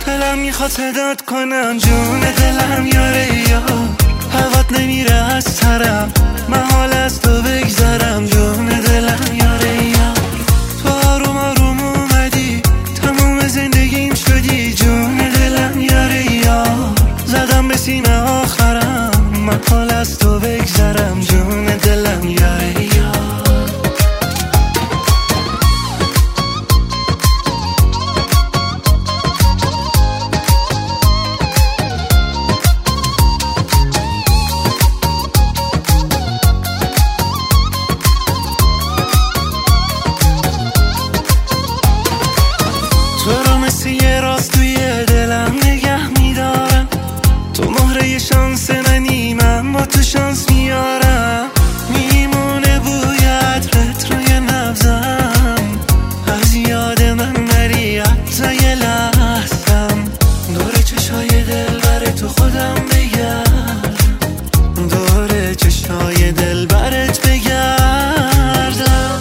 دلم میخواد صدات کنم جون دلم یاره یا هوات نمیره از سرم محال از تو بگذرم جون دلم یاره یا تو آروم آروم اومدی تموم زندگیم شدی جون دلم یاره یا زدم به سینه آخرم محال از تو بگذرم جون دلم یاره یا تو رو مثل یه راست توی دلم نگه میدارم تو مهره شانس منی من با تو شانس میارم میمونه بویت روی نبزم از یاد من نری حتی یه لحظم دور چشای دل بره تو خودم بگردم دور چشای دل برت بگردم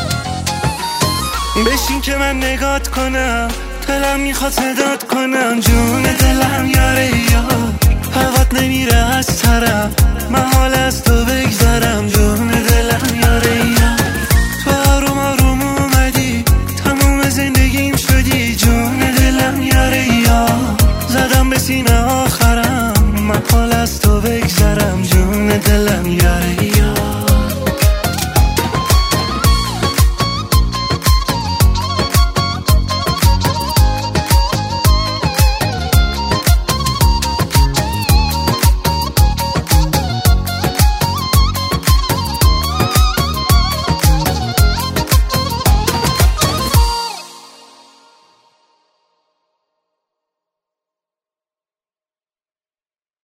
بشین که من نگات کنم دلم میخواد صدات کنم جون دلم یاره یا هوات نمیره از سرم محال از تو بگذرم جون دلم یاره یا تو آروم آروم اومدی تموم زندگیم شدی جون دلم یاره یا زدم به سینه آخر